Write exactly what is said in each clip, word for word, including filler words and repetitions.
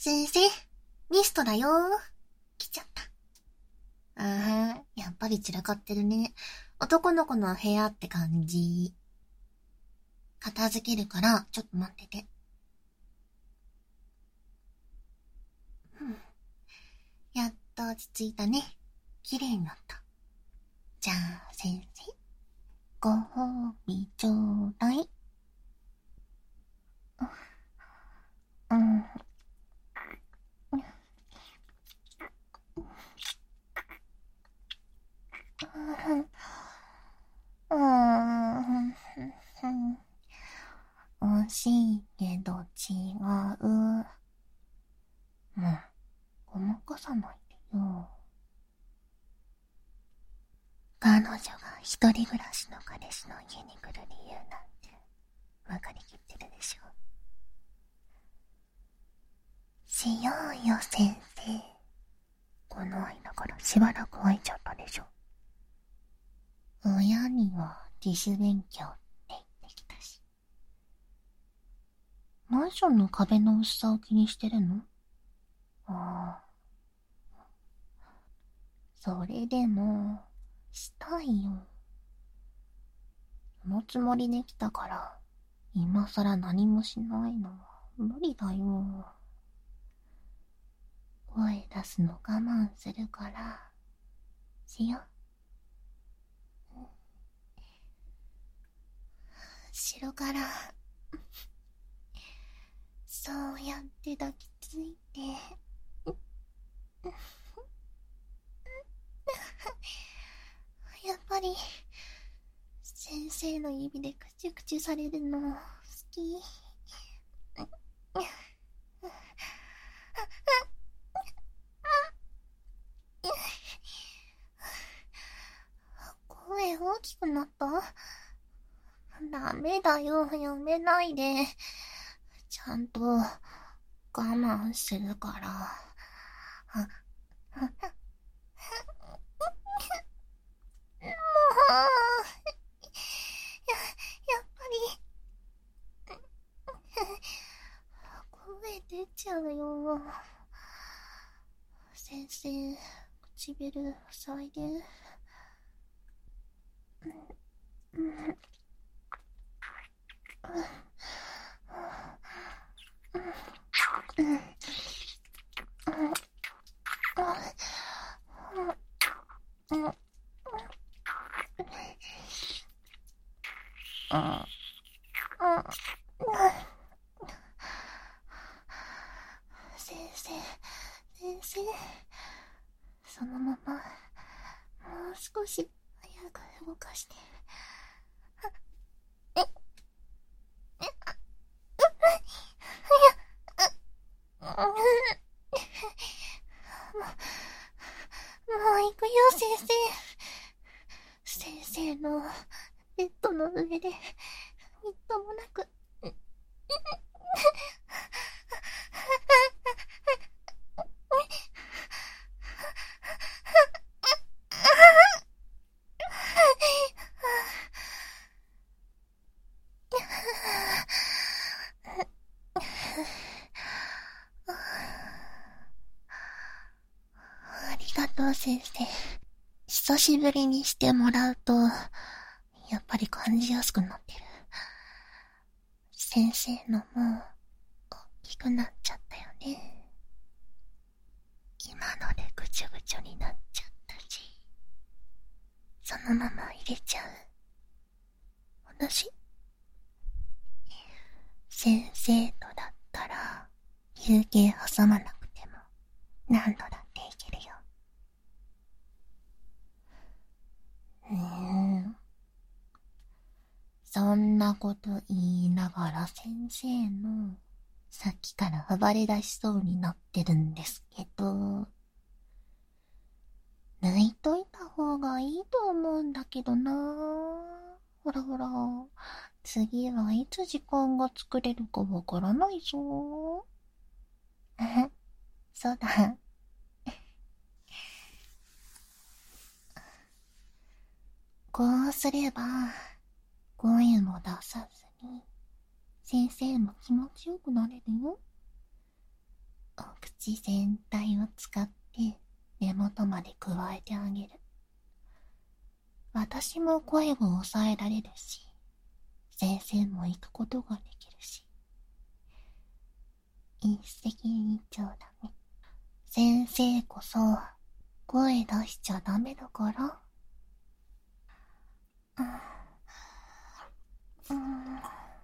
先生、ミストだよー。来ちゃった。あー、やっぱり散らかってるね。男の子の部屋って感じ。片付けるから、ちょっと待ってて。うん、やっと落ち着いたね。綺麗になった。じゃあ、先生。ご褒美ちょうだい。うん。うん。惜しいけど違う。もう、ごまかさないでよ。彼女が一人暮らしの彼氏の家に来る理由なんて分かりきってるでしょ。しようよ先生。この間からしばらく空いちゃったでしょ。親には自主勉強って言ってきたし。マンションの壁の薄さを気にしてるの？ああ。それでも、したいよ。そのつもりで来たから、今さら何もしないのは無理だよ。声出すの我慢するから、しよ。後ろから、そうやって抱きついて、やっぱり、先生の指でくちゅくちゅされるの好き。声大きくなった？ダメだよ、やめないで。ちゃんと我慢するから。あ、あ、もう、や、やっぱり、声出ちゃうよ。先生、唇塞いで。うん。先生、先生、そのまま、もう少し早く動かして。え、え、もう、もう行くよ、先生。先生のベッドの上で、みっともなく、ありがとう、先生。久しぶりにしてもらうと、やっぱり感じやすくなってる。先生のも、大きくなっちゃったよね。今のでぐちょぐちょになっちゃったし、そのまま入れちゃう。私、先生とだったら、休憩挟まなくても、何度だっていけるよ。うーん。そんなこと言いながら先生の、さっきから暴れ出しそうになってるんですけど、抜いといた方がいいと思うんだけどな。ほらほら、次はいつ時間が作れるかわからないぞ。そうだ。こうすれば、声も出さずに、先生も気持ちよくなれるよ。お口全体を使って根元まで加えてあげる。私も声を抑えられるし、先生も行くことができるし、一石二鳥だね。先生こそ声出しちゃダメだから。うん、うん、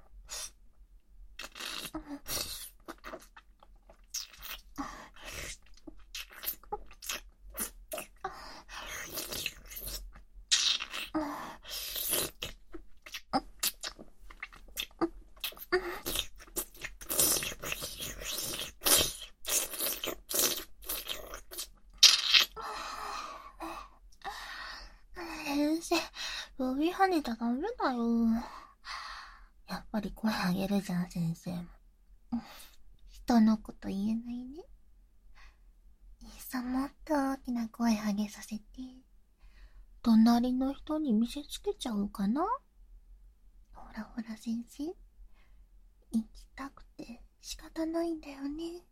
先生、首跳ねたらダメだよ。やっぱり声あげるじゃん、先生も。人のこと言えないね。いっそもっと大きな声上げさせて、隣の人に見せつけちゃうかな。ほらほら先生、行きたくて仕方ないんだよね。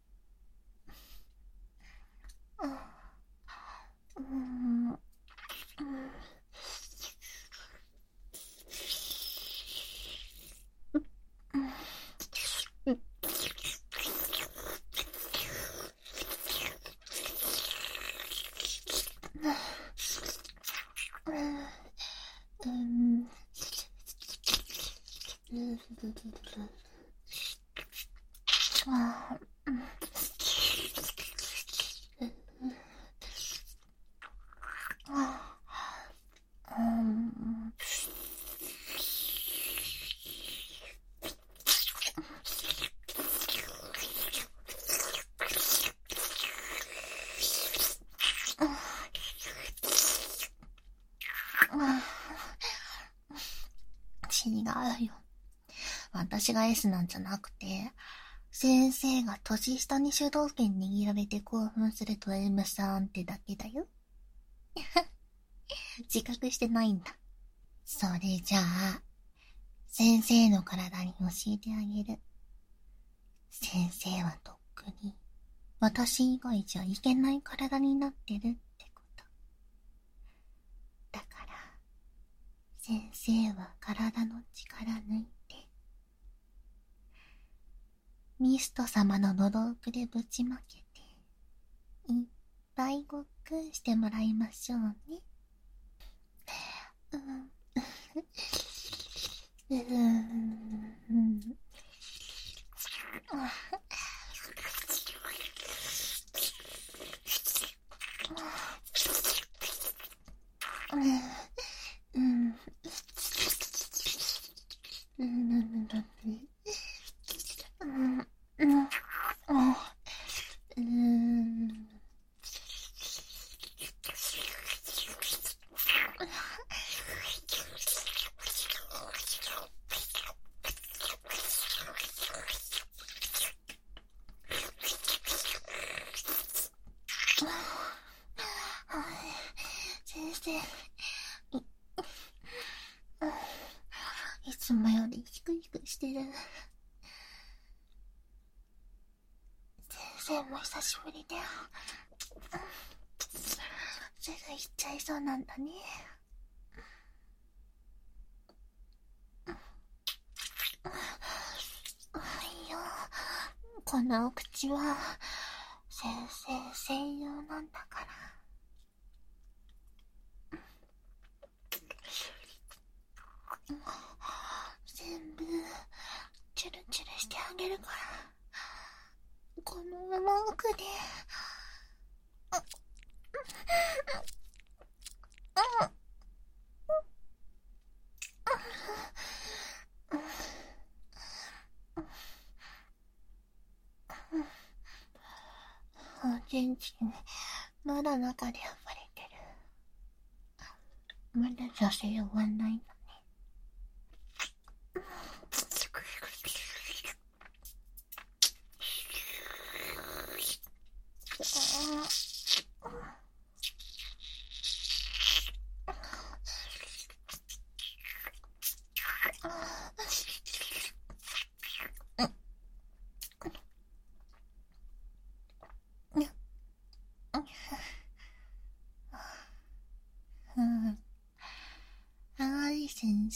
うん、うん、違うよ。私が S なんじゃなくて、先生が年下に主導権握られて興奮すると M さんってだけだよ。自覚してないんだ。それじゃあ、先生の体に教えてあげる。先生はとっくに、私以外じゃいけない体になってるってこと。だから、先生は体の力抜いて、ミスト様の喉奥でぶちまけて、いっぱいごっくんしてもらいましょうね。うん。うん。うん。うん。うん。先生、い、いつもよりヒクヒクしてる。先生も久しぶりだよ。すぐ行っちゃいそうなんだね。いいよ、このお口は先生専用なんだから。全部チュルチュルしてあげるから、このまま奥でおちんちんまだ中で暴れてる。まだ女性終わんないのね。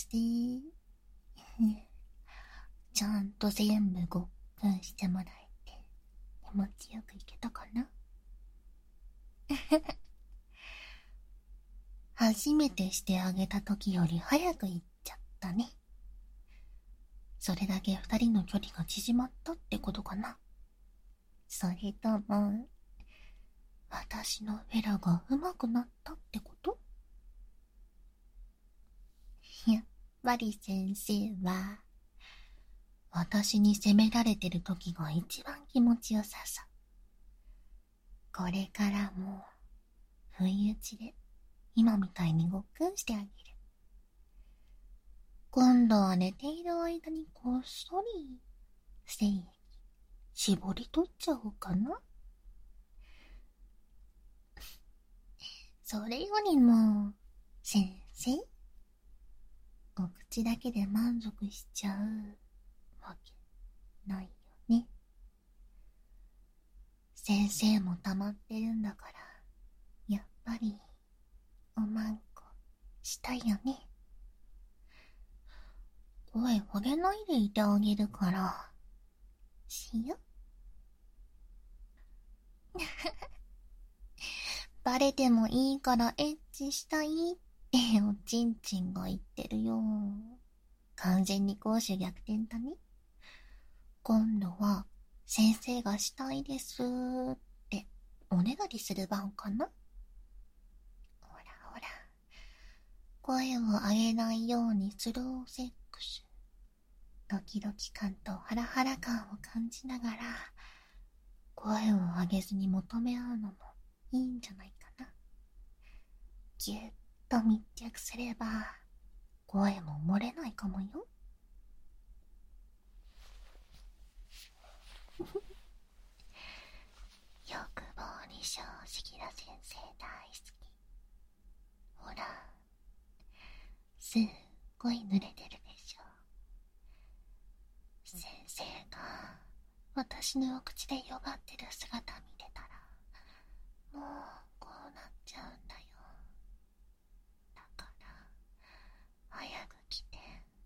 して。ちゃんと全部ごっくんしてもらえて気持ちよくいけたかな。初めてしてあげた時より早く行っちゃったね。それだけ二人の距離が縮まったってことかな。それとも私のフェラが上手くなったってこと？やっぱり先生は私に責められてる時が一番気持ちよささ。これからも不意打ちで今みたいにごっくんしてあげる。今度は寝ている間にこっそり精液絞り取っちゃおうかな。それよりも先生、お口だけで満足しちゃうわけないよね。先生も溜まってるんだから、やっぱりおまんこしたいよね。声上げないでいてあげるからしよ。バレてもいいからエッチしたいっておちんちんが言ってるよ。完全に攻守逆転だね。今度は先生がしたいですっておねだりする番かな。ほらほら、声を上げないようにスローセックス。ドキドキ感とハラハラ感を感じながら声を上げずに求め合うのもいいんじゃないかな。ぎゅっと密着すれば声も漏れないかもよ。欲望に正直な先生大好き。ほら、すっごい濡れてるでしょ。先生が私のお口でよがってる姿見てたらもうこうなっちゃうんだよ。だから早く来て。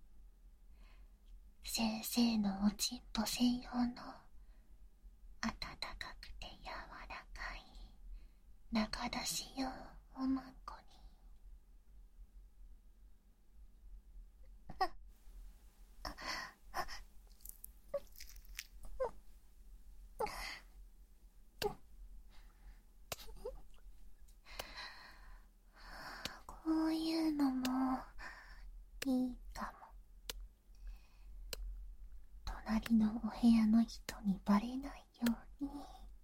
先生のおちんぽ専用の温かくて柔らかい中出し用おまんこに。こういうのもいいかも。隣のお部屋の人にバレないように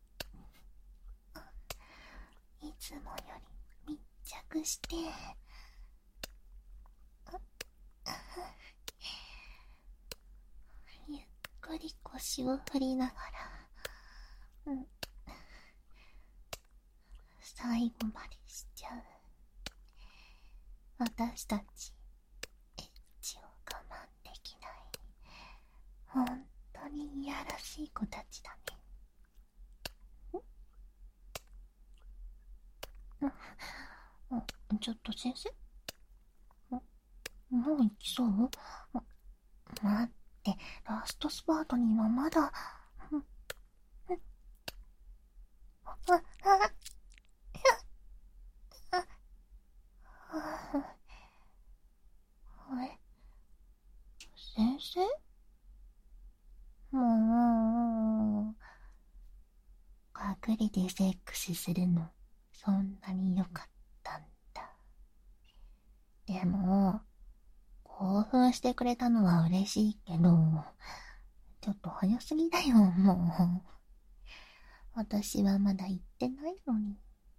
いつもより密着してゆっくり腰を振りながら、うん、最後までしちゃう。私たちエッチを我慢できない本当にいやらしい子たちだね。んんちょっと先生、もう行きそう？ま、待って、ラストスパートにはまだ。んんああああえ先生？もう隠れてセックスするのそんなに良かったんだ。でも興奮してくれたのは嬉しいけどちょっと早すぎだよ。もう私はまだ言ってないのに。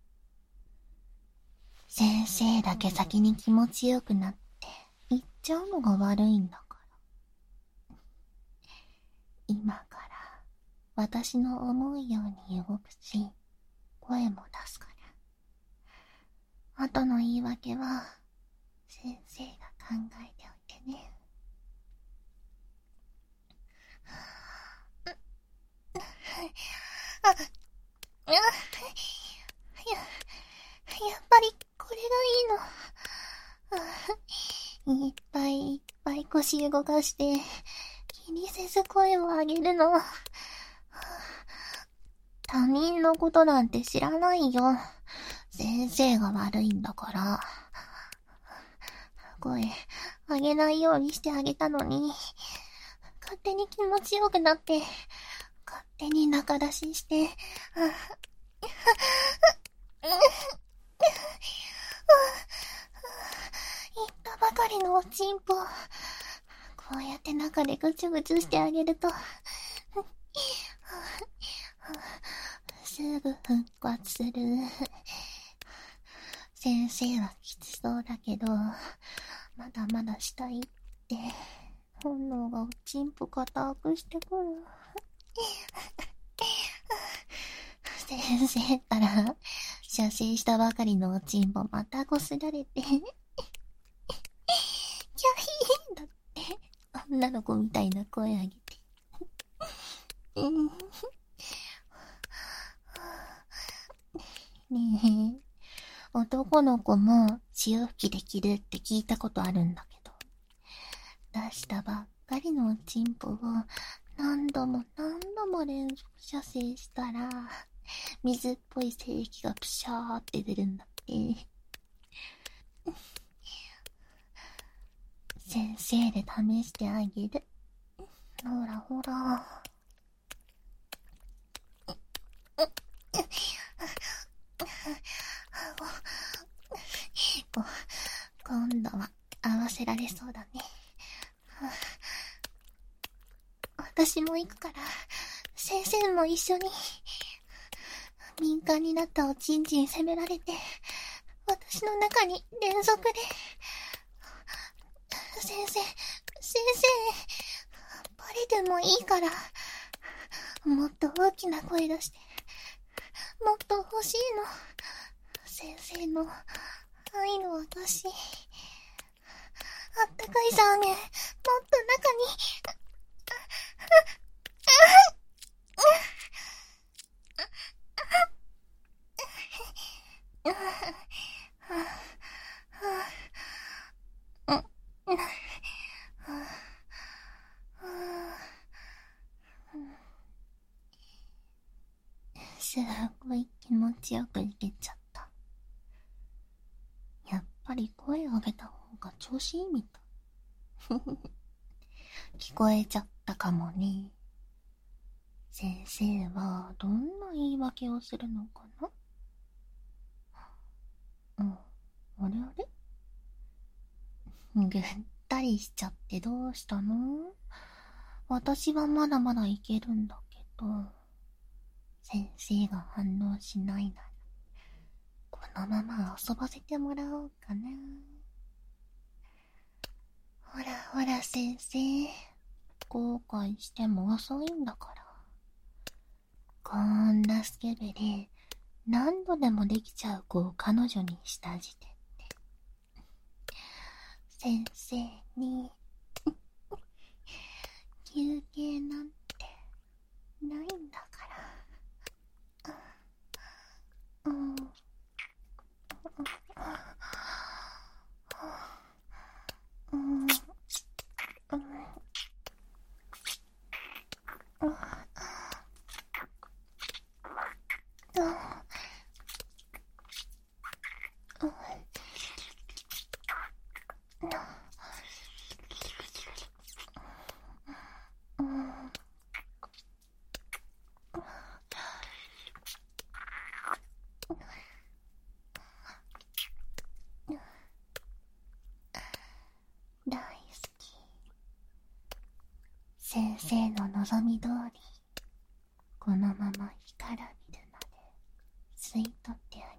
先生だけ先に気持ちよくなって言っちゃうのが悪いんだから。今から私の思うように動くし声も出すから、後の言い訳は先生が考えておいてね。あ、あ、や、やっぱりこれがいいの。 いっぱいいっぱい腰動かして、気にせず声を上げるの。他人のことなんて知らないよ。先生が悪いんだから。声上げないようにしてあげたのに、勝手に気持ちよくなって、勝手に中出しして、言ったばかりのおちんぽ。こうやって中でぐちゅぐちゅしてあげると、すぐ復活する。先生はきつそうだけど、まだまだしたいって本能がおちんぽ固くしてくる。先生ったら射精したばかりのおちんぽまたこすられてキャヒーだって女の子みたいな声上げてねえ、男の子も潮吹きできるって聞いたことあるんだけど、出したばっかりのおちんぽを何度も何度も連続射精したら水っぽい精液がプシャーって出るんだって。先生で試してあげる。ほらほら。今度は合わせられそうだね。私も行くから、先生も一緒に。敏感になったおちんちん責められて、私の中に連続で。先生、先生、バレてもいいから、もっと大きな声出して、もっと欲しいの。先生の愛の証。あったかいサーメン、もっと中に。すごい気持ちよくいけちゃった。やっぱり声を上げた方が調子いいみたい。聞こえちゃったかもね。先生はどんな言い訳をするのかな。うん、あれあれぐったりしちゃってどうしたの？私はまだまだいけるんだけど、先生が反応しないなら、このまま遊ばせてもらおうかな。ほらほら先生、後悔しても遅いんだから。こんなスケベで何度でもできちゃう子を彼女にした時点で、先生に休憩なんてないんだから。うん、うん、うん、うん、大好き。先生の望み通り、このまま干からびるまで吸い取ってあ